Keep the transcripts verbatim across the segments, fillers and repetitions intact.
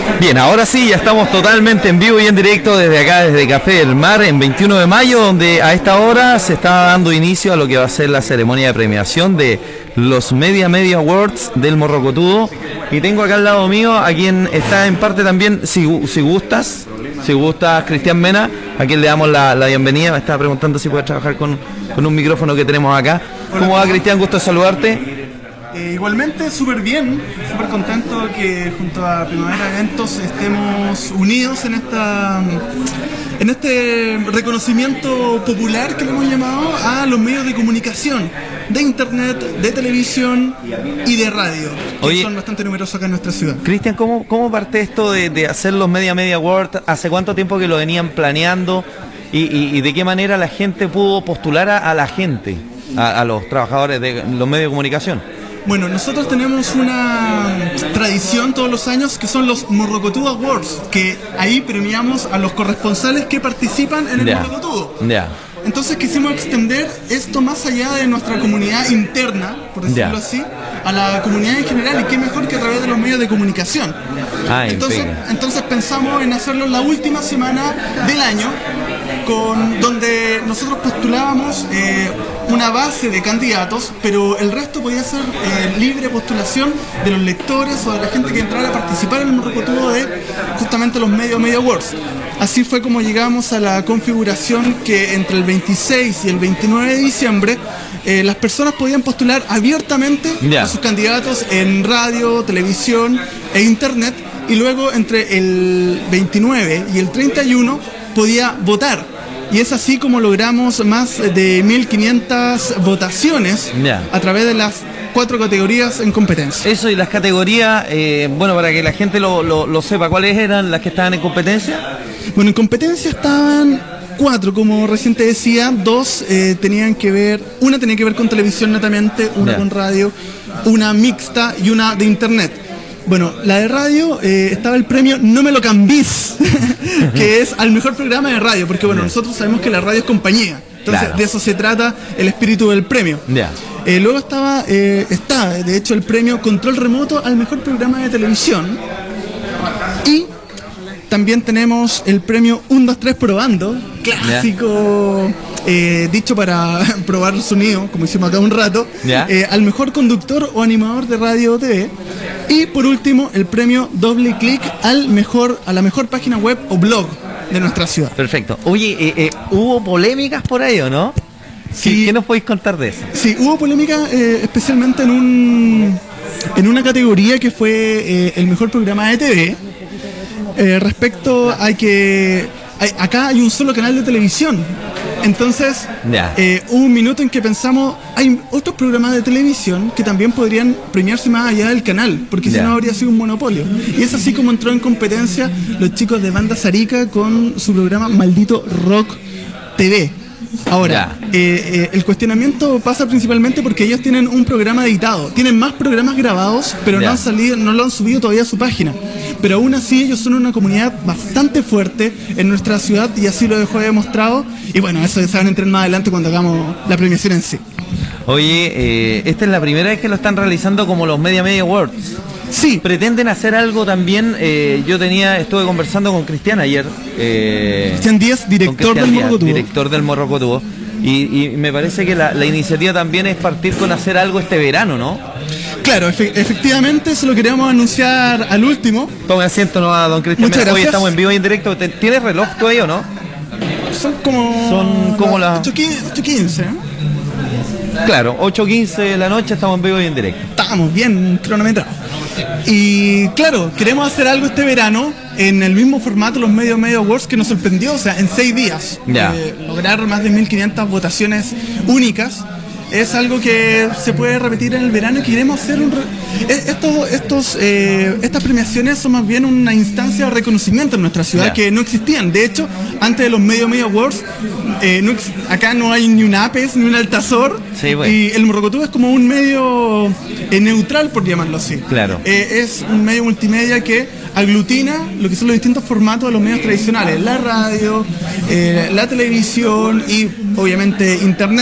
Bien, ahora sí, ya estamos totalmente en vivo y en directo desde acá, desde Café del Mar, en veintiuno de mayo, donde a esta hora se está dando inicio a lo que va a ser la ceremonia de premiación de los Media Media Awards del Morrocotudo. Y tengo acá al lado mío a quien está en parte también, si, si gustas, si gustas, Cristian Mena, a quien le damos la, la bienvenida. Me estaba preguntando si puedes trabajar con, con un micrófono que tenemos acá. ¿Cómo va, Cristian? Gusto de saludarte. Eh, igualmente, súper bien, súper contento que junto a Primavera Eventos estemos unidos en esta en este reconocimiento popular que le hemos llamado a los medios de comunicación, de internet, de televisión y de radio, que Oye, son bastante numerosos acá en nuestra ciudad. Cristian, ¿cómo, cómo parte esto de, de hacer los Media Media Awards? ¿Hace cuánto tiempo que lo venían planeando? ¿Y, y, y de qué manera la gente pudo postular a, a la gente, a, a los trabajadores de los medios de comunicación? Bueno, nosotros tenemos una tradición todos los años que son los Morrocotudo Awards, que ahí premiamos a los corresponsales que participan en el yeah. Morrocotudo. Yeah. Entonces quisimos extender esto más allá de nuestra comunidad interna, por decirlo yeah. así, a la comunidad en general, y qué mejor que a través de los medios de comunicación. Ay, entonces, entonces pensamos en hacerlo la última semana del año, con donde nosotros postulábamos eh, una base de candidatos, pero el resto podía ser eh, libre postulación de los lectores o de la gente que entrara a participar en el Morrocotudo de justamente los Media Media Awards. Así fue como llegamos a la configuración que entre el veintiséis y el veintinueve de diciembre eh, las personas podían postular abiertamente yeah. a sus candidatos en radio, televisión e internet, y luego entre el veintinueve y el treinta y uno podía votar. Y es así como logramos más de mil quinientas votaciones yeah. a través de las cuatro categorías en competencia. Eso, y las categorías, eh, bueno, para que la gente lo, lo, lo sepa, ¿cuáles eran las que estaban en competencia? Bueno, en competencia estaban cuatro, como recién te decía. Dos eh, tenían que ver, una tenía que ver con televisión netamente, una yeah. con radio, una mixta y una de internet. Bueno, la de radio eh, estaba el premio No Me Lo Cambís, que es al mejor programa de radio, porque bueno, nosotros sabemos que la radio es compañía, entonces claro. de eso se trata el espíritu del premio. Yeah. Eh, luego estaba, eh, está, de hecho, el premio Control Remoto al mejor programa de televisión, y también tenemos el premio uno, dos, tres Probando, clásico, yeah. eh, dicho para probar el sonido, como hicimos acá un rato, yeah. eh, al mejor conductor o animador de radio o T V. Y por último, el premio Doble Clic al mejor, a la mejor página web o blog de nuestra ciudad. Perfecto. Oye, eh, eh, ¿hubo polémicas por ahí o no? Sí. ¿Qué nos podéis contar de eso? Sí, hubo polémica eh, especialmente en un en una categoría que fue eh, el mejor programa de T V. Eh, respecto a que hay, acá hay un solo canal de televisión. Entonces, yeah. eh, hubo un minuto en que pensamos, hay otros programas de televisión que también podrían premiarse más allá del canal, porque yeah. si no habría sido un monopolio. Y es así como entró en competencia los chicos de Banda Zarica con su programa Maldito Rock T V. Ahora, yeah. eh, eh, el cuestionamiento pasa principalmente porque ellos tienen un programa editado, tienen más programas grabados, pero yeah. no han salido, no lo han subido todavía a su página. Pero aún así ellos son una comunidad bastante fuerte en nuestra ciudad, y así lo dejó demostrado. Y bueno, eso se van a entrar más adelante cuando hagamos la premiación en sí. Oye, eh, esta es la primera vez que lo están realizando como los Media Media Awards. Sí. ¿Pretenden hacer algo también? Eh, yo tenía, estuve conversando con Cristian ayer. Eh, Cristian Díaz, director del Morrocotudo. Director del Morrocotudo. Y, y me parece que la, la iniciativa también es partir con hacer algo este verano, ¿no? Claro, efe efectivamente, eso lo queríamos anunciar al último. Tome asiento, no, a don Cristian. Hoy estamos en vivo y en directo. ¿Tienes reloj tú ahí o no? Son como... Son como las... ocho quince, ¿eh? Claro, ocho quince de la noche, estamos en vivo y en directo. Estamos bien cronometrados. Y claro, queremos hacer algo este verano en el mismo formato, los Media Media Awards, que nos sorprendió, o sea, en seis días. Yeah. Eh, lograr más de mil quinientas votaciones únicas. Es algo que se puede repetir en el verano, y queremos hacer un... Re estos, estos, eh, estas premiaciones son más bien una instancia de reconocimiento en nuestra ciudad, yeah. que no existían. De hecho, antes de los Media Media Awards, eh, no acá no hay ni un APES, ni un Altazor, sí, bueno. y el Morrocotudo es como un medio eh, neutral, por llamarlo así. Claro. Eh, es un medio multimedia que aglutina lo que son los distintos formatos de los medios tradicionales, la radio, eh, la televisión y obviamente internet.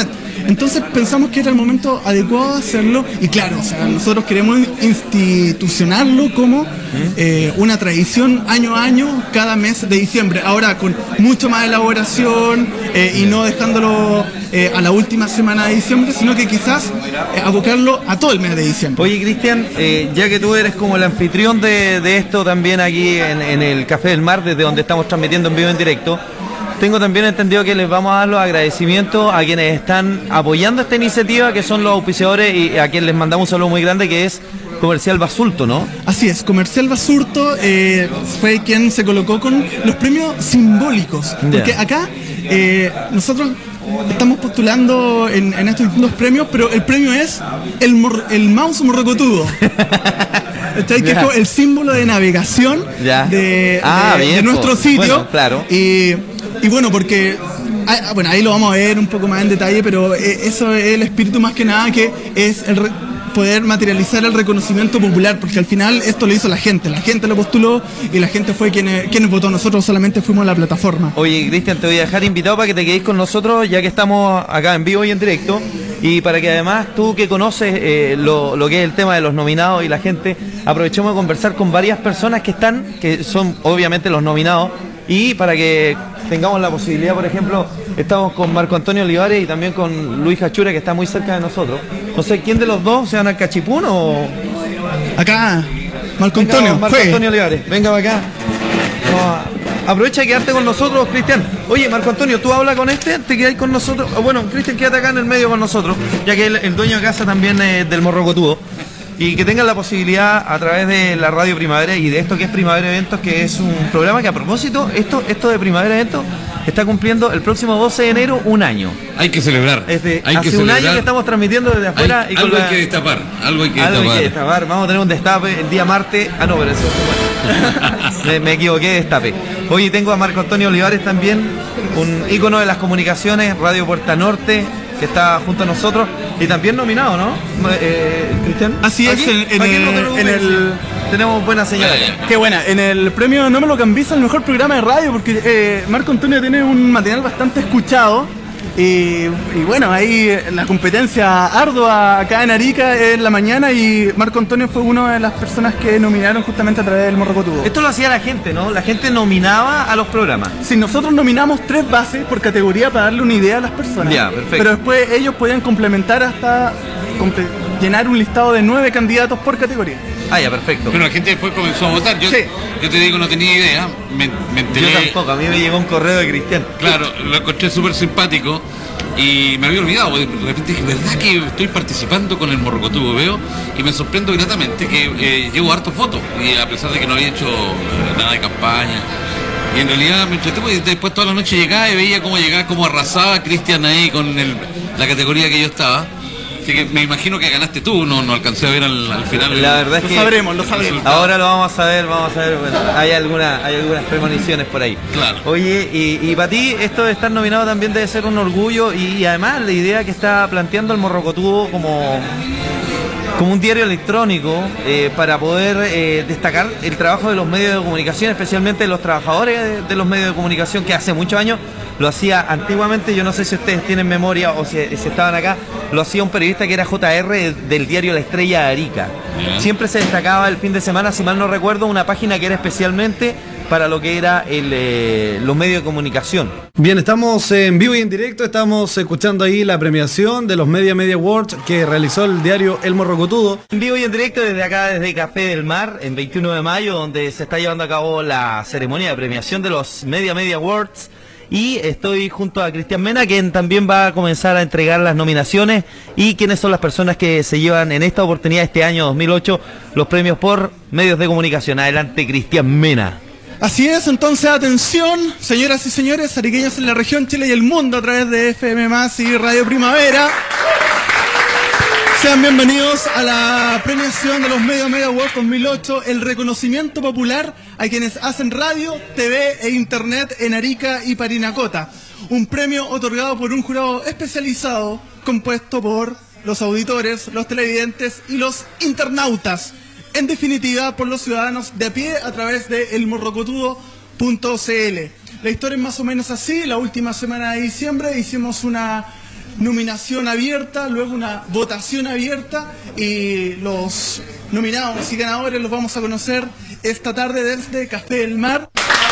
Entonces pensamos que era el momento adecuado de hacerlo y claro, o sea, nosotros queremos institucionarlo como eh, una tradición año a año, cada mes de diciembre. Ahora con mucho más elaboración eh, y no dejándolo eh, a la última semana de diciembre, sino que quizás eh, abocarlo a todo el mes de diciembre. Oye, Cristian, eh, ya que tú eres como el anfitrión de, de esto también aquí en, en el Café del Mar, desde donde estamos transmitiendo en vivo en directo, tengo también entendido que les vamos a dar los agradecimientos a quienes están apoyando esta iniciativa, que son los auspiciadores, y a quienes les mandamos un saludo muy grande, que es Comercial Basurto, ¿no? Así es, Comercial Basurto eh, fue quien se colocó con los premios simbólicos. Yeah. Porque acá eh, nosotros estamos postulando en, en estos distintos premios, pero el premio es el, mor el mouse morrocotudo. Que yeah. es el símbolo de navegación yeah. de, ah, de, bien, de nuestro sitio. Bueno, claro. Y, y bueno, porque bueno, ahí lo vamos a ver un poco más en detalle, pero eso es el espíritu más que nada, que es el poder materializar el reconocimiento popular, porque al final esto lo hizo la gente, la gente lo postuló y la gente fue quien, quien votó, nosotros solamente fuimos a la plataforma. Oye, Cristian, te voy a dejar invitado para que te quedes con nosotros, ya que estamos acá en vivo y en directo, y para que además tú que conoces eh, lo, lo que es el tema de los nominados y la gente, aprovechemos de conversar con varias personas que están, que son obviamente los nominados, y para que tengamos la posibilidad, por ejemplo, estamos con Marco Antonio Olivares y también con Luis Hachura, que está muy cerca de nosotros. No sé, ¿quién de los dos se van al Cachipún o...? Acá, Marco Antonio. Venga, Marco Antonio Olivares, venga para acá. No, aprovecha de quedarte con nosotros, Cristian. Oye, Marco Antonio, tú habla con este, te quedáis con nosotros. Bueno, Cristian, quédate acá en el medio con nosotros, ya que el, el dueño de casa también es del Morrocotudo. Y que tengan la posibilidad a través de la Radio Primavera y de esto que es Primavera Eventos, que es un programa que, a propósito, esto, esto de Primavera Eventos está cumpliendo el próximo doce de enero un año. Hay que celebrar. Desde, hay hace que un celebrar. año que estamos transmitiendo desde afuera. Hay, y con algo la, hay que destapar. Algo hay que algo destapar. Hay que destapar. Vamos a tener un destape el día martes. Ah, no, pero eso. Bueno, me, me equivoqué, destape. Hoy tengo a Marco Antonio Olivares también, un ícono de las comunicaciones, Radio Puerta Norte, que está junto a nosotros y también nominado, ¿no? Eh, Cristian. Así es, en, en, el, no en el... Tenemos buena señal. Qué buena. En el premio No Me Lo Cambies al mejor programa de radio, porque eh, Marco Antonio tiene un material bastante escuchado. Y, y bueno, ahí la competencia ardua acá en Arica en la mañana, y Marco Antonio fue una de las personas que nominaron justamente a través del Morrocotudo. Esto lo hacía la gente, ¿no? La gente nominaba a los programas. Sí, nosotros nominamos tres bases por categoría para darle una idea a las personas. Ya, perfecto. Pero después ellos podían complementar hasta comple llenar un listado de nueve candidatos por categoría. Ah, ya, perfecto. Pero la gente después comenzó a votar. Yo, sí. yo te digo, no tenía idea. Me, me enteré. Yo tampoco, a mí me llegó un correo de Cristian. Claro, lo encontré súper simpático y me había olvidado. De repente dije, ¿verdad que estoy participando con el Morrocotudo? Veo y me sorprendo gratamente que eh, llevo harto fotos, y a pesar de que no había hecho eh, nada de campaña. Y en realidad me entretuve, y después toda la noche llegaba y veía cómo llegaba, cómo arrasaba Cristian ahí con el, la categoría que yo estaba. Así que me imagino que ganaste tú, no, no alcancé a ver al, al final. La verdad es lo que sabremos, lo sabremos. Ahora lo vamos a saber, vamos a ver, bueno, hay alguna, hay algunas premoniciones por ahí. Claro. Oye, y, y para ti esto de estar nominado también debe ser un orgullo, y, y además la idea que está planteando el Morrocotudo como, como un diario electrónico eh, para poder eh, destacar el trabajo de los medios de comunicación, especialmente de los trabajadores de, de los medios de comunicación, que hace muchos años lo hacía antiguamente. Yo no sé si ustedes tienen memoria o si, si estaban acá, lo hacía un periodista que era J R del diario La Estrella de Arica. Yeah. Siempre se destacaba el fin de semana, si mal no recuerdo, una página que era especialmente para lo que era el, eh, los medios de comunicación. Bien, estamos en vivo y en directo, estamos escuchando ahí la premiación de los Media Media Awards que realizó el diario El Morrocotudo. En vivo y en directo desde acá, desde Café del Mar, en veintiuno de mayo, donde se está llevando a cabo la ceremonia de premiación de los Media Media Awards. Y estoy junto a Cristian Mena, quien también va a comenzar a entregar las nominaciones y quiénes son las personas que se llevan en esta oportunidad, este año dos mil ocho, los premios por medios de comunicación. Adelante, Cristian Mena. Así es, entonces atención, señoras y señores, ariqueños en la región, Chile y el mundo a través de F M más y Radio Primavera. Sean bienvenidos a la premiación de los Media Media Awards dos mil ocho, el reconocimiento popular a quienes hacen radio, T V e internet en Arica y Parinacota. Un premio otorgado por un jurado especializado compuesto por los auditores, los televidentes y los internautas. En definitiva, por los ciudadanos de a pie a través de el morrocotudo punto c l. La historia es más o menos así. La última semana de diciembre hicimos una nominación abierta, luego una votación abierta y los nominados y ganadores los vamos a conocer esta tarde desde Café del Mar.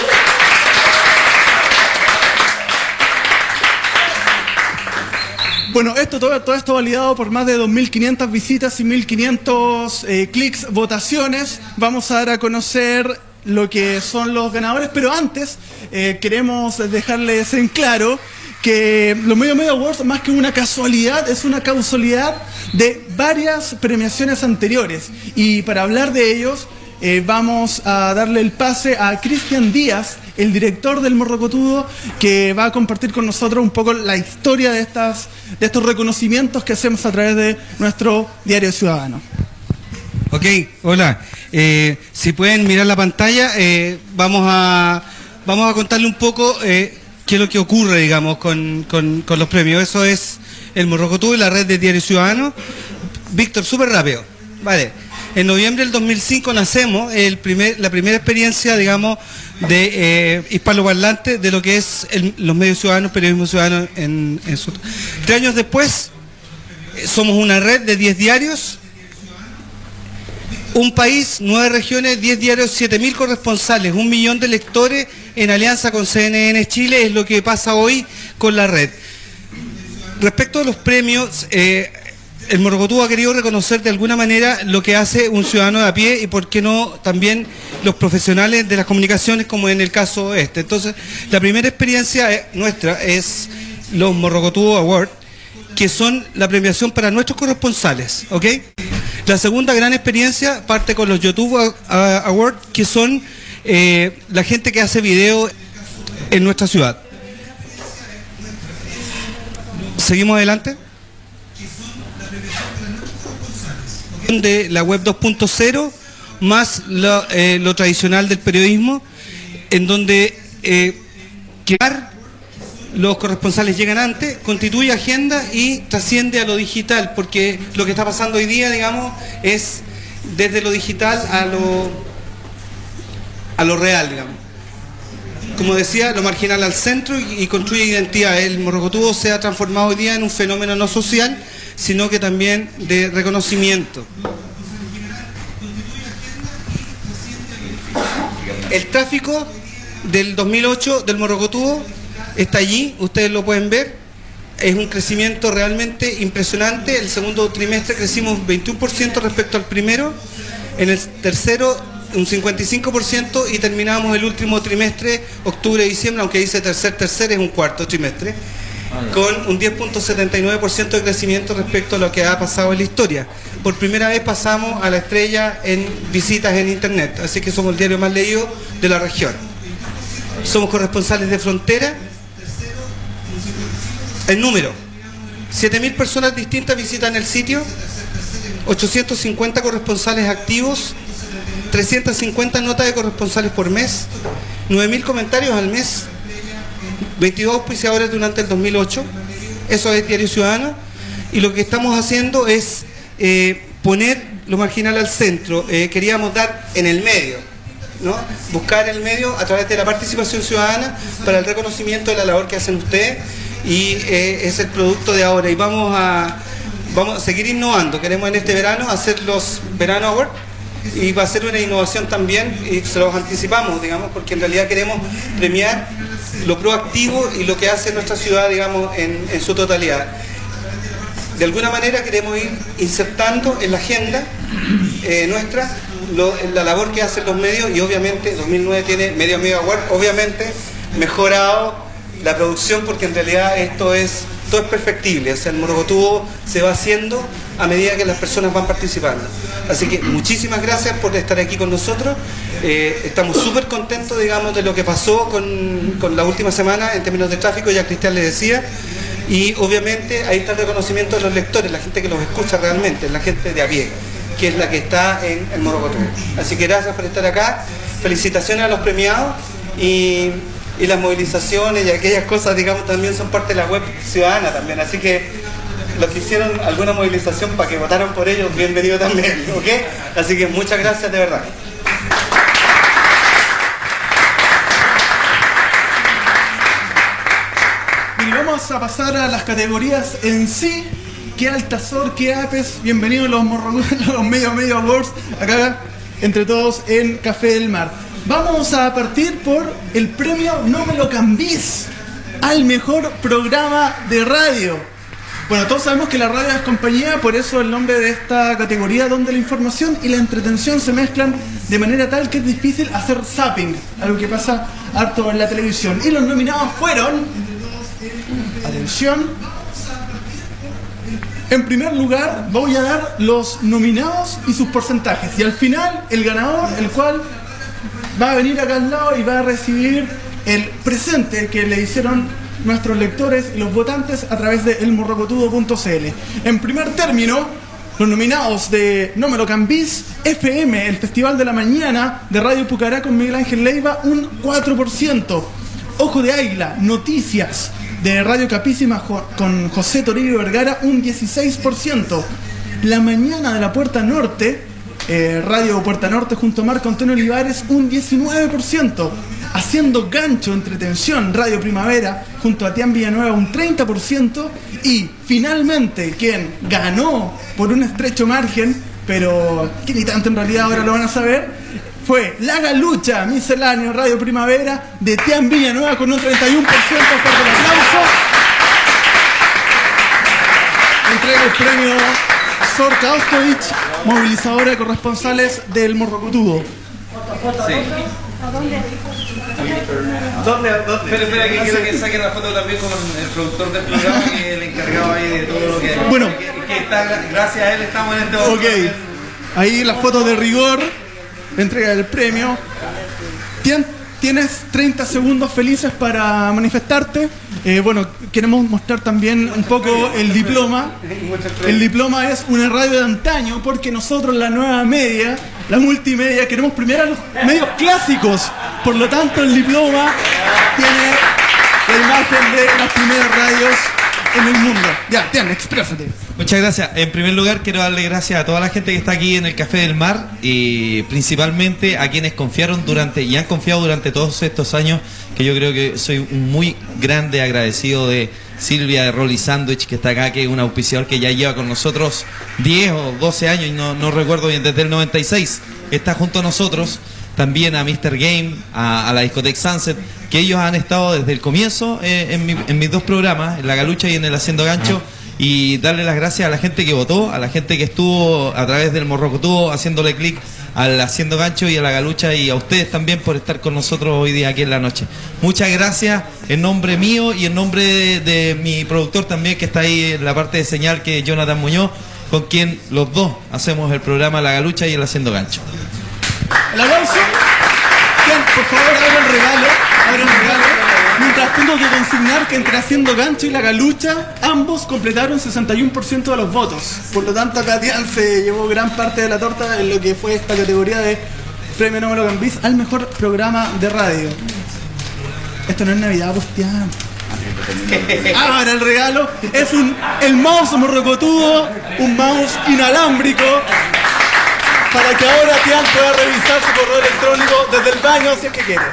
Bueno, esto, todo, todo esto validado por más de dos mil quinientas visitas y mil quinientos eh, clics, votaciones. Vamos a dar a conocer lo que son los ganadores, pero antes eh, queremos dejarles en claro que los Media Media Awards, más que una casualidad, es una causalidad de varias premiaciones anteriores. Y para hablar de ellos, eh, vamos a darle el pase a Cristian Díaz, el director del Morrocotudo, que va a compartir con nosotros un poco la historia de, estas, de estos reconocimientos que hacemos a través de nuestro Diario Ciudadano. Ok, hola. Eh, si pueden mirar la pantalla, eh, vamos a vamos a contarle un poco eh, qué es lo que ocurre, digamos, con, con, con los premios. Eso es el Morrocotudo y la red de Diario Ciudadano. Víctor, súper rápido. Vale. En noviembre del dos mil cinco nacemos el primer, la primera experiencia, digamos, de eh, hispanoparlante de lo que es el, los medios ciudadanos, periodismo ciudadano en, en su... Tres años después, eh, somos una red de diez diarios, un país, nueve regiones, diez diarios, siete mil corresponsales, un millón de lectores en alianza con C N N Chile, es lo que pasa hoy con la red. Respecto a los premios, eh, el Morrocotudo ha querido reconocer de alguna manera lo que hace un ciudadano de a pie y por qué no también los profesionales de las comunicaciones, como en el caso este. Entonces, la primera experiencia nuestra es los Morrocotudo Awards, que son la premiación para nuestros corresponsales, ¿ok? La segunda gran experiencia parte con los YouTube Awards, que son eh, la gente que hace video en nuestra ciudad. ¿Seguimos adelante? De la web dos punto cero más lo, eh, lo tradicional del periodismo, en donde eh, quedar los corresponsales llegan antes, constituye agenda y trasciende a lo digital, porque lo que está pasando hoy día, digamos, es desde lo digital a lo a lo real, digamos. Como decía, lo marginal al centro y, y construye identidad. El Morrocotudo se ha transformado hoy día en un fenómeno no social, sino que también de reconocimiento. El tráfico del dos mil ocho del Morrocotudo está allí, ustedes lo pueden ver, es un crecimiento realmente impresionante. El segundo trimestre crecimos veintiuno por ciento respecto al primero, en el tercero un cincuenta y cinco por ciento y terminamos el último trimestre, octubre-diciembre, aunque dice tercer, tercer es un cuarto trimestre, con un diez punto setenta y nueve por ciento de crecimiento respecto a lo que ha pasado en la historia. Por primera vez pasamos a la estrella en visitas en internet, así que somos el diario más leído de la región. Somos corresponsales de frontera. El número, siete mil personas distintas visitan el sitio, ochocientos cincuenta corresponsales activos, trescientas cincuenta notas de corresponsales por mes, nueve mil comentarios al mes, veintidós auspiciadores durante el dos mil ocho, eso es Diario Ciudadano, y lo que estamos haciendo es eh, poner lo marginal al centro. Eh, queríamos dar en el medio, ¿no? Buscar el medio a través de la participación ciudadana para el reconocimiento de la labor que hacen ustedes, y eh, es el producto de ahora, y vamos a, vamos a seguir innovando. Queremos en este verano hacer los Verano Awards, y va a ser una innovación también, y se los anticipamos, digamos, porque en realidad queremos premiar lo proactivo y lo que hace nuestra ciudad, digamos, en, en su totalidad. De alguna manera queremos ir insertando en la agenda eh, nuestra lo, la labor que hacen los medios, y obviamente dos mil nueve tiene Media Media Award, obviamente mejorado la producción, porque en realidad esto es, todo es perfectible. O sea, el Morrocotudo se va haciendo a medida que las personas van participando. Así que muchísimas gracias por estar aquí con nosotros. Eh, estamos súper contentos, digamos, de lo que pasó con, con la última semana en términos de tráfico, ya Cristian le decía. Y obviamente ahí está el reconocimiento de los lectores, la gente que los escucha realmente, la gente de a pie, que es la que está en el Morrocotudo. Así que gracias por estar acá. Felicitaciones a los premiados, y y las movilizaciones y aquellas cosas, digamos, también son parte de la web ciudadana también, así que los que hicieron alguna movilización para que votaron por ellos, bienvenido también, ¿ok? Así que muchas gracias de verdad. Y vamos vamos a pasar a las categorías en sí. Qué Altazor, qué Apes, bienvenidos los, los Medio Medio Awards, acá entre todos en Café del Mar. Vamos a partir por el premio No Me Lo Cambies al mejor programa de radio. Bueno, todos sabemos que la radio es compañía, por eso el nombre de esta categoría, donde la información y la entretención se mezclan de manera tal que es difícil hacer zapping, algo que pasa harto en la televisión. Y los nominados fueron... Atención. En primer lugar, voy a dar los nominados y sus porcentajes. Y al final, el ganador, el cual va a venir acá al lado y va a recibir el presente que le hicieron nuestros lectores y los votantes a través de el morrocotudo punto c l. En primer término, los nominados de No Me Lo Cambies, F M, el Festival de la Mañana de Radio Pucará con Miguel Ángel Leiva, un cuatro por ciento. Ojo de Águila, Noticias, de Radio Capísima con José Toribio Vergara, un dieciséis por ciento. La Mañana de la Puerta Norte, eh, Radio Puerta Norte junto a Marco Antonio Olivares, un diecinueve por ciento. Haciendo Gancho, Entretención, Radio Primavera junto a Tian Villanueva, un treinta por ciento. Y finalmente, quien ganó por un estrecho margen, pero que ni tanto en realidad, ahora lo van a saber, fue La Galucha, Misceláneo, Radio Primavera, de Tian Villanueva con un treinta y uno por ciento. Fuerte el aplauso. Entrega el premio Sor Kaustovich, movilizadora de corresponsales del Morrocotudo. Sí. ¿Dónde? ¿Dónde? Espera, espera, que quiero que saquen la foto también con el productor del programa, que es el encargado ahí de todo lo que... Bueno. Que, que está, gracias a él estamos en este momento. Ok. Ahí la foto de rigor. Entrega del premio. Tien, tienes treinta segundos felices para manifestarte. Eh, bueno, queremos mostrar también un poco el diploma. El diploma es una radio de antaño, porque nosotros, la nueva media, la multimedia, queremos premiar a los medios clásicos. Por lo tanto, el diploma tiene la imagen de las primeras radios en el mundo. Ya, Tian, exprésate. Muchas gracias. En primer lugar, quiero darle gracias a toda la gente que está aquí en el Café del Mar y principalmente a quienes confiaron durante y han confiado durante todos estos años, que yo creo que soy un muy grande agradecido de Silvia de Rolly Sandwich, que está acá, que es un auspiciador que ya lleva con nosotros diez o doce años, y no, no recuerdo bien, desde el noventa y seis, que está junto a nosotros. También a mister Game, a, a la discoteca Sunset, que ellos han estado desde el comienzo eh, en, mi, en mis dos programas, en La Galucha y en el Haciendo Gancho, y darle las gracias a la gente que votó, a la gente que estuvo a través del Morrocotudo haciéndole clic al Haciendo Gancho y a La Galucha, y a ustedes también por estar con nosotros hoy día aquí en la noche. Muchas gracias en nombre mío y en nombre de, de mi productor también, que está ahí en la parte de señal, que es Jonathan Muñoz, con quien los dos hacemos el programa La Galucha y el Haciendo Gancho. El aplauso. Bien, por favor, abra el regalo. Abra el regalo. Mientras tengo que consignar que entre Haciendo Gancho y La Galucha, ambos completaron sesenta y uno por ciento de los votos. Por lo tanto, acá Tian se llevó gran parte de la torta en lo que fue esta categoría de Premio No Me Lo Cambies al mejor programa de radio. Esto no es Navidad, pues Tian. Abra el regalo. Es un el mouse morrocotudo, un mouse inalámbrico, para que ahora Tian pueda revisar su correo electrónico desde el baño si es que quiere.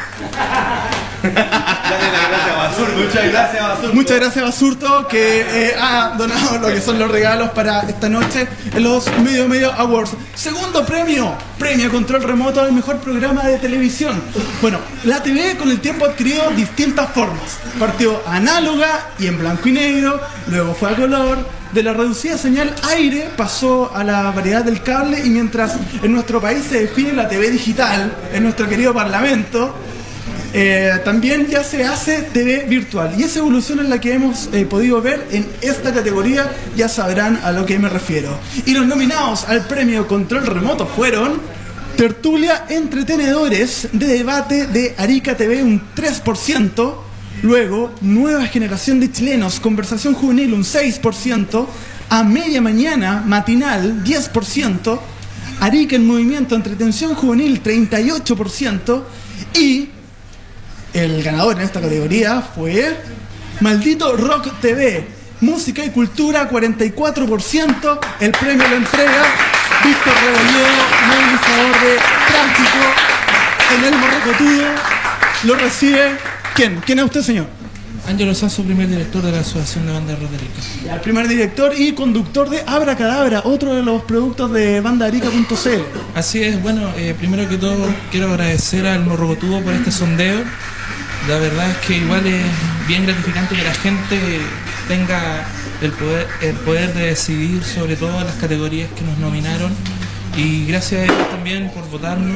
Gracias, Basurto. Muchas gracias, Basurto. Muchas gracias, Basurto, que eh, ha donado lo que son los regalos para esta noche en los Medio Medio Awards. Segundo premio, premio Control Remoto al mejor programa de televisión. Bueno, la T V con el tiempo ha adquirido distintas formas. Partió análoga y en blanco y negro, luego fue a color. De la reducida señal aire pasó a la variedad del cable, y mientras en nuestro país se define la T V digital, en nuestro querido Parlamento, eh, también ya se hace T V virtual. Y esa evolución es la que hemos eh, podido ver en esta categoría, ya sabrán a lo que me refiero. Y los nominados al premio Control Remoto fueron Tertulia Entretenedores de Debate de Arica T V, un tres por ciento. Luego, Nueva Generación de Chilenos, Conversación Juvenil, un seis por ciento. A Media Mañana, Matinal, diez por ciento. Arica en Movimiento, Entretención Juvenil, treinta y ocho por ciento. Y el ganador en esta categoría fue Maldito Rock T V, Música y Cultura, cuarenta y cuatro por ciento. El premio lo entrega Víctor Rebolledo, movilizador de tráfico en el Morrocotudo. Lo recibe... ¿Quién? ¿Quién es usted, señor? Ángelo Sasso, primer director de la Asociación de Bandas de Rock de Arica. El primer director y conductor de Abracadabra, otro de los productos de banda arica punto c l. Así es, bueno, eh, primero que todo quiero agradecer al Morrocotudo por este sondeo. La verdad es que igual es bien gratificante que la gente tenga el poder, el poder de decidir sobre todas las categorías que nos nominaron. Y gracias a ellos también por votarnos,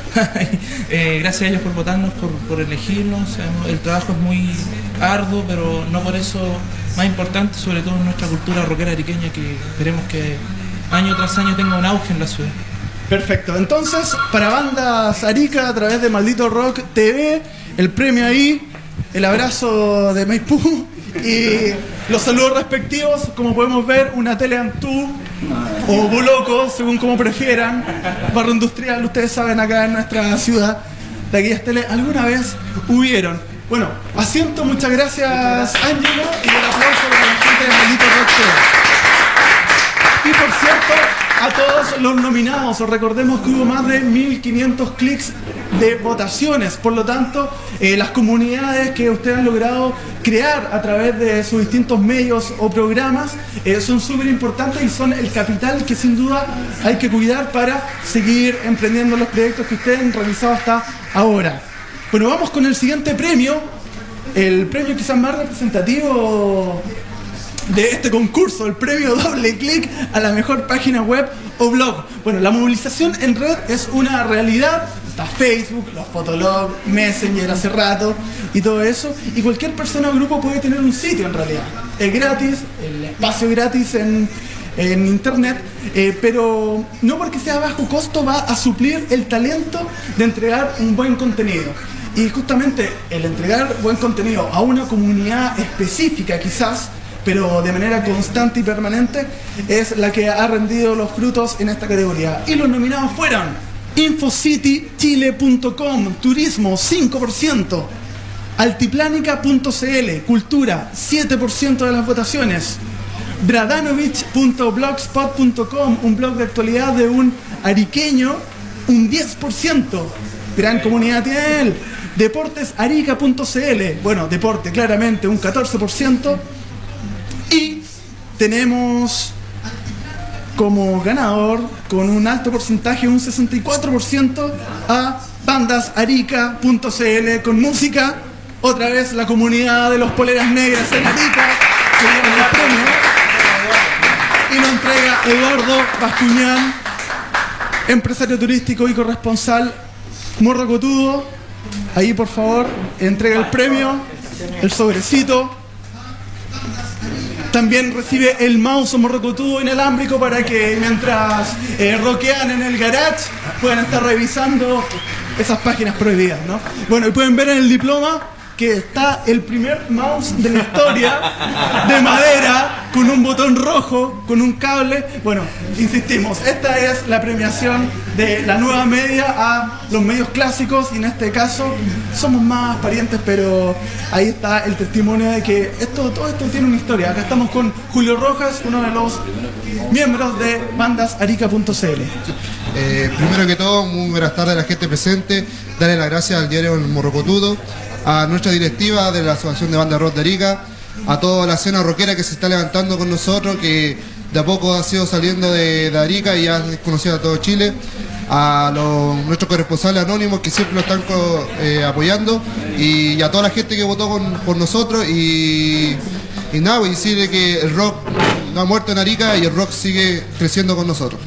eh, gracias a ellos por votarnos, por, por elegirnos. El trabajo es muy arduo, pero no por eso más importante, sobre todo en nuestra cultura rockera ariqueña, que esperemos que año tras año tenga un auge en la ciudad. Perfecto, entonces para Bandas Arica a través de Maldito Rock T V, el premio ahí, el abrazo de Maipú y los saludos respectivos, como podemos ver, una tele Antú o Buloco, según como prefieran, barrio industrial, ustedes saben, acá en nuestra ciudad, de aquellas teles alguna vez hubieron. Bueno, asiento, muchas gracias, Ángelo, y el aplauso para la gente de Maldito Rock T V. Y por cierto, a todos los nominados, os recordemos que hubo más de mil quinientos clics de votaciones, por lo tanto, eh, las comunidades que ustedes han logrado crear a través de sus distintos medios o programas eh, son súper importantes y son el capital que sin duda hay que cuidar para seguir emprendiendo los proyectos que ustedes han realizado hasta ahora. Bueno, vamos con el siguiente premio, el premio quizás más representativo de este concurso, el premio Doble Clic a la mejor página web o blog. Bueno, la movilización en red es una realidad. Está Facebook, los Fotolog, Messenger hace rato y todo eso. Y cualquier persona o grupo puede tener un sitio en realidad. Es gratis, el espacio gratis en, en internet, eh, pero no porque sea bajo costo va a suplir el talento de entregar un buen contenido. Y justamente el entregar buen contenido a una comunidad específica quizás, pero de manera constante y permanente, es la que ha rendido los frutos en esta categoría. Y los nominados fueron infocity chile punto com, turismo cinco por ciento, altiplanica punto c l, cultura siete por ciento de las votaciones, bradanovich punto blogspot punto com, un blog de actualidad de un ariqueño, un diez por ciento, gran comunidad tiene él, deportesarica punto c l, bueno, deporte claramente un catorce por ciento, y tenemos como ganador, con un alto porcentaje, un sesenta y cuatro por ciento, a bandasarica punto c l con música. Otra vez la comunidad de los poleras negras en Arica que llevan el premio. Y lo entrega Eduardo Bascuñán, empresario turístico y corresponsal Morrocotudo. Ahí, por favor, entrega el premio, el sobrecito. También recibe el mouse morrocotudo inalámbrico para que mientras eh, rockean en el garage puedan estar revisando esas páginas prohibidas, ¿no? Bueno, y pueden ver en el diploma que está el primer mouse de la historia de madera con un botón rojo, con un cable. Bueno, insistimos, esta es la premiación de la nueva media a los medios clásicos y en este caso somos más parientes, pero ahí está el testimonio de que esto, todo esto tiene una historia. Acá estamos con Julio Rojas, uno de los miembros de bandasarica punto c l. Eh, primero que todo, muy buenas tardes a la gente presente, darle las gracias al diario El Morrocotudo, a nuestra directiva de la Asociación de Bandas Rock de Arica, a toda la escena rockera que se está levantando con nosotros, que de a poco ha sido saliendo de, de Arica y ya es conocida a todo Chile, a los, nuestros corresponsales anónimos que siempre nos están eh, apoyando, y a toda la gente que votó con, por nosotros, y, y nada, voy a decirle que el rock no ha muerto en Arica y el rock sigue creciendo con nosotros.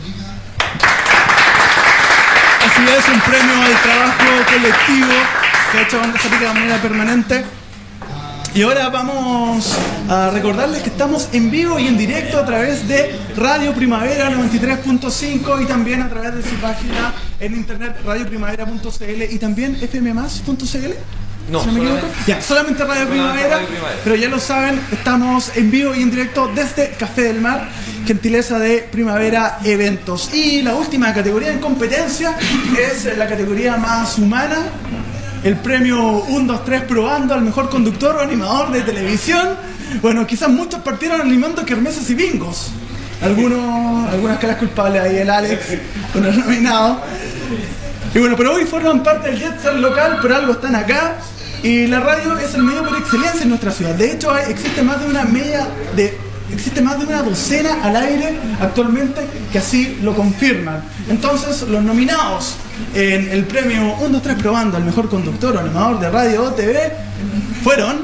Así es, un premio al trabajo colectivo que ha hecho Bandas Arica de manera permanente. Y ahora vamos a recordarles que estamos en vivo y en directo a través de Radio Primavera noventa y tres punto cinco y también a través de su página en internet radio primavera punto c l y también f m más punto c l. No, ¿Si no me equivoco? Ya, solamente Radio Primavera, Radio Primavera, pero ya lo saben, estamos en vivo y en directo desde Café del Mar, gentileza de Primavera Eventos. Y la última categoría en competencia es la categoría más humana, el premio uno, dos, tres probando al mejor conductor o animador de televisión. Bueno, quizás muchos partieron animando kermeses y bingos. Algunos, algunas caras culpables ahí, el Alex, con el nominado. Y bueno, pero hoy forman parte del Jet Set local, por algo están acá. Y la radio es el medio por excelencia en nuestra ciudad. De hecho, hay, existe más de una media de existe más de una docena al aire actualmente que así lo confirman. Entonces, los nominados en el premio uno, dos, tres Probando al mejor conductor o animador de radio o T V fueron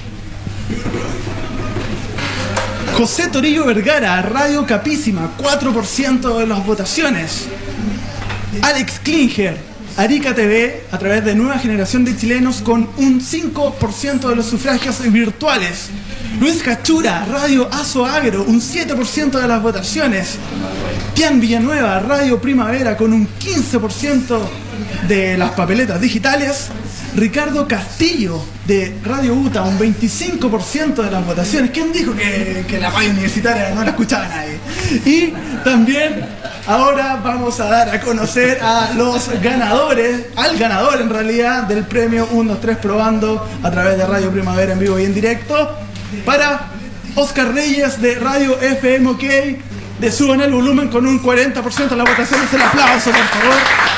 José Torillo Vergara, Radio Capísima, cuatro por ciento de las votaciones. Alex Klinger, Arica T V, a través de Nueva Generación de Chilenos, con un cinco por ciento de los sufragios virtuales. Luis Cachura, Radio Aso Agro, un siete por ciento de las votaciones. Tian Villanueva, Radio Primavera, con un quince por ciento de las papeletas digitales. Ricardo Castillo, de Radio UTA, un veinticinco por ciento de las votaciones. ¿Quién dijo que, que la radio universitaria no la escuchaba nadie? Y también ahora vamos a dar a conocer a los ganadores, al ganador en realidad, del premio uno, dos, tres Probando a través de Radio Primavera en vivo y en directo. Para Oscar Reyes, de Radio F M OK, de Suban el Volumen, con un cuarenta por ciento de las votaciones. El aplauso, por favor.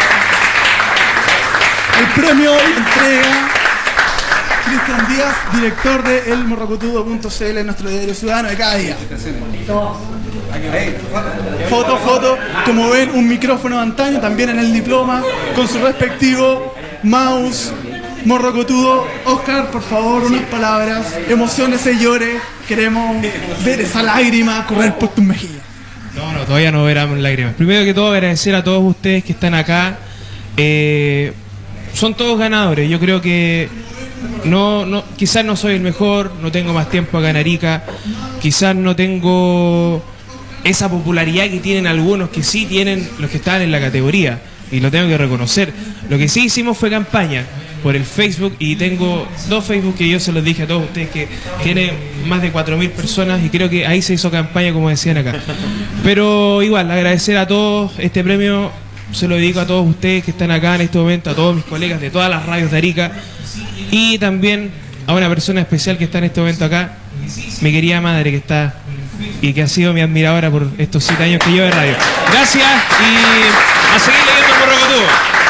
El premio lo entrega Cristian Díaz, director de el morrocotudo punto c l, nuestro diario ciudadano de cada día. Foto, foto, como ven, un micrófono de antaño, también en el diploma, con su respectivo mouse. Morrocotudo, Oscar, por favor, unas palabras, emociones y llore, queremos ver esa lágrima correr por tus mejillas. No, no, todavía no verán lágrimas. Primero que todo, agradecer a todos ustedes que están acá. Eh, son todos ganadores. Yo creo que no, no, quizás no soy el mejor, no tengo más tiempo acá en Arica, quizás no tengo esa popularidad que tienen algunos, que sí tienen los que están en la categoría, y lo tengo que reconocer. Lo que sí hicimos fue campaña por el Facebook, y tengo dos Facebook que yo se los dije a todos ustedes, que tienen más de cuatro mil personas, y creo que ahí se hizo campaña, como decían acá. Pero igual, agradecer a todos. Este premio se lo dedico a todos ustedes que están acá en este momento, a todos mis colegas de todas las radios de Arica, y también a una persona especial que está en este momento acá, mi querida madre, que está y que ha sido mi admiradora por estos siete años que llevo de radio. Gracias, y a seguir leyendo el Morrocotudo.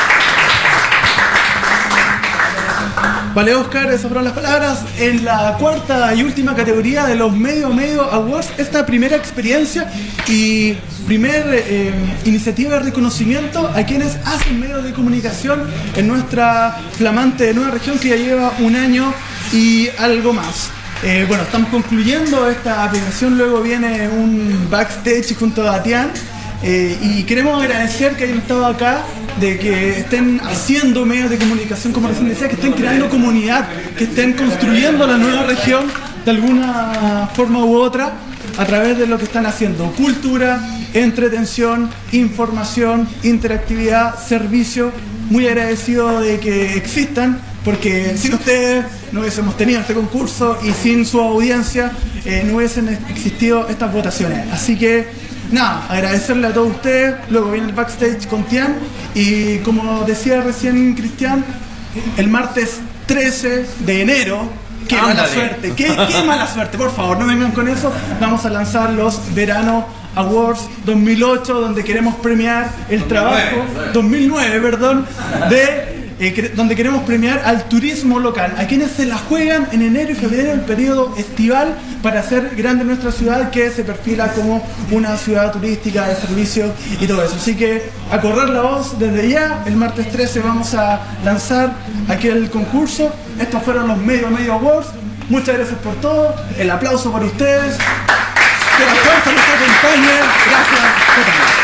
Vale, Oscar, esas fueron las palabras. En la cuarta y última categoría de los Medio Medio Awards, esta primera experiencia y primer eh, iniciativa de reconocimiento a quienes hacen medios de comunicación en nuestra flamante nueva región, que ya lleva un año y algo más. Eh, bueno, estamos concluyendo esta premiación, luego viene un backstage junto a Tian. Eh, y queremos agradecer que hayan estado acá, de que estén haciendo medios de comunicación, como recién decía, que estén creando comunidad, que estén construyendo la nueva región de alguna forma u otra a través de lo que están haciendo: cultura, entretención, información, interactividad, servicio. Muy agradecido de que existan, porque sin ustedes no hubiésemos tenido este concurso, y sin su audiencia eh, no hubiesen existido estas votaciones. Así que nada, agradecerle a todos ustedes. Luego viene el backstage con Tian, y como decía recién Cristian, el martes trece de enero, qué Ándale. mala suerte, qué, qué mala suerte, por favor, no vengan con eso, vamos a lanzar los Verano Awards dos mil ocho, donde queremos premiar el trabajo, dos mil nueve, perdón, de... Eh, donde queremos premiar al turismo local, a quienes se la juegan en enero y febrero, el periodo estival, para hacer grande nuestra ciudad, que se perfila como una ciudad turística de servicio y todo eso. Así que a correr la voz desde ya. El martes trece vamos a lanzar aquel concurso. Estos fueron los Medio Medio Awards. Muchas gracias por todo. El aplauso para ustedes. Que la fuerza nos acompañe. Gracias.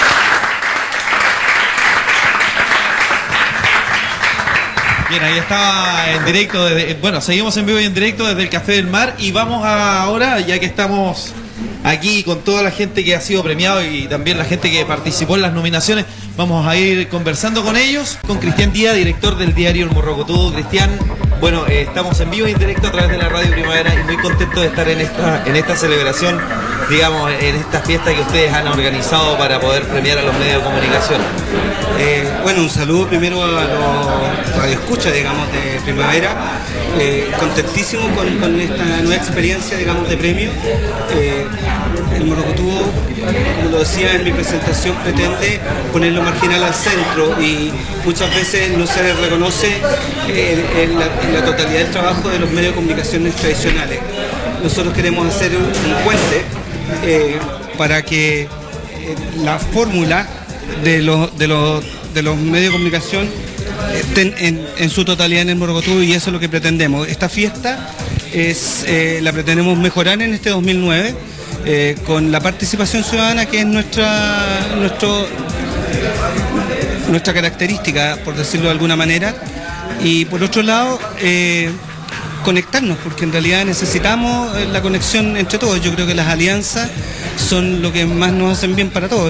Bien, ahí estaba en directo, desde, bueno, seguimos en vivo y en directo desde el Café del Mar, y vamos a ahora, ya que estamos aquí con toda la gente que ha sido premiado y también la gente que participó en las nominaciones, vamos a ir conversando con ellos, con Cristian Díaz, director del diario El Morrocotudo. Cristian, bueno, eh, estamos en vivo y en directo a través de la Radio Primavera, y muy contentos de estar en esta, en esta celebración, digamos, en esta fiesta que ustedes han organizado para poder premiar a los medios de comunicación. Eh, bueno, un saludo primero a los radioescuchas, digamos, de Primavera. Eh, contentísimo con, con esta nueva experiencia, digamos, de premio. Eh, el Morrocotudo, como lo decía en mi presentación, pretende poner lo marginal al centro, y muchas veces no se le reconoce eh, el, en la totalidad del trabajo de los medios de comunicación tradicionales. Nosotros queremos hacer un, un puente eh, para que eh, la fórmula de los, de, los, de los medios de comunicación estén en, en su totalidad en el Morrocotudo, y eso es lo que pretendemos. Esta fiesta es, eh, la pretendemos mejorar en este dos mil nueve eh, con la participación ciudadana, que es nuestra, nuestro, nuestra característica, por decirlo de alguna manera, y por otro lado eh, conectarnos, porque en realidad necesitamos la conexión entre todos. Yo creo que las alianzas son lo que más nos hacen bien para todos.